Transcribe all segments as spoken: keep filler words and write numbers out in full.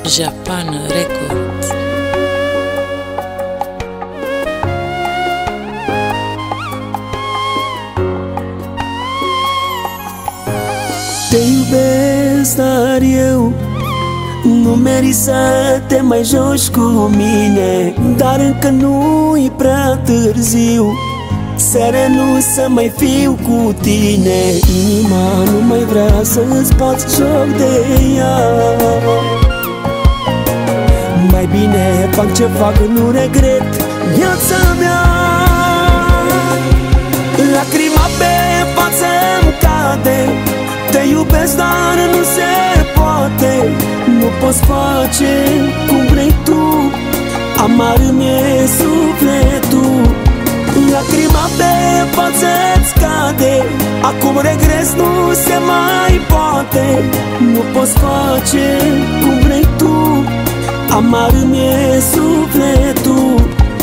Japan Records. Te iubesc, dar eu nu merit să te mai joci cu mine. Dar încă nu-i prea târziu, seară nu să mai fiu cu tine. Inima nu mai vrea să-ți bați joc de ea. Mai bine fac ce fac, nu regret viața mea. Lacrima pe față-mi cade, te iubesc, dar nu se poate. Nu poți face cum vrei tu, amar mi-e sufletul. Lacrima pe față-ți cade, acum regres nu se mai poate. Nu poți face cum vrei tu, amar mi-e sufletul.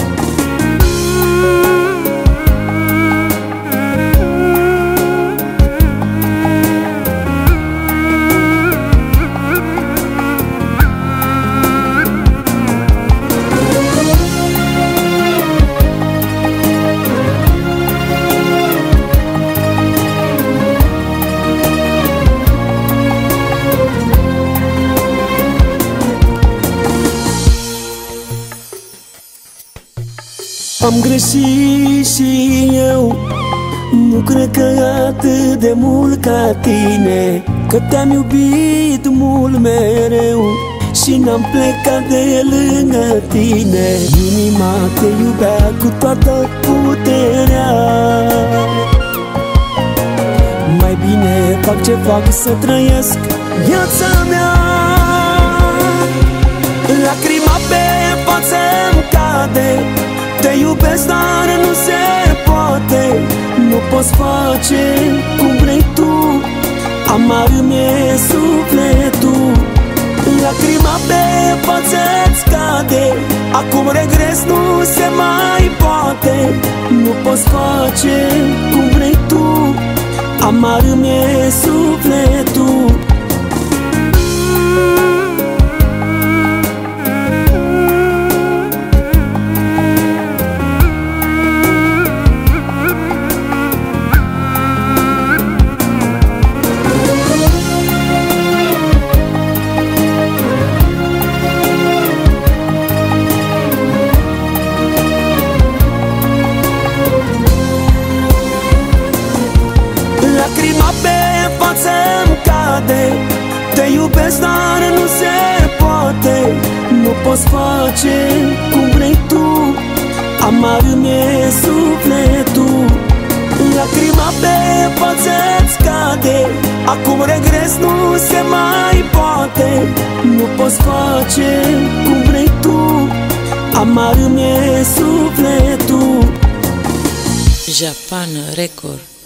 Am greșit și eu, nu cred că atât de mult ca tine, că te-am iubit mult mereu și n-am plecat de lângă tine. Inima te iubea cu toată puterea. Mai bine fac ce fac să trăiesc viața mea. Lacrima pe față-mi cade, te iubesc, dar nu se poate. Nu poți face cum vrei tu, amar mi-e sufletul. Lacrima pe față-ți cade, acum regres nu se mai poate. Nu poți face cum vrei tu, amar mi-e sufletul. Lacrima pe față-mi cade, te iubesc, dar nu se poate. Nu poți face cum vrei tu, amar mi-e sufletul. Lacrima pe față-ți cade, acum regres nu se mai poate. Nu poți face cum vrei tu, amar mi-e sufletul. Japan Records.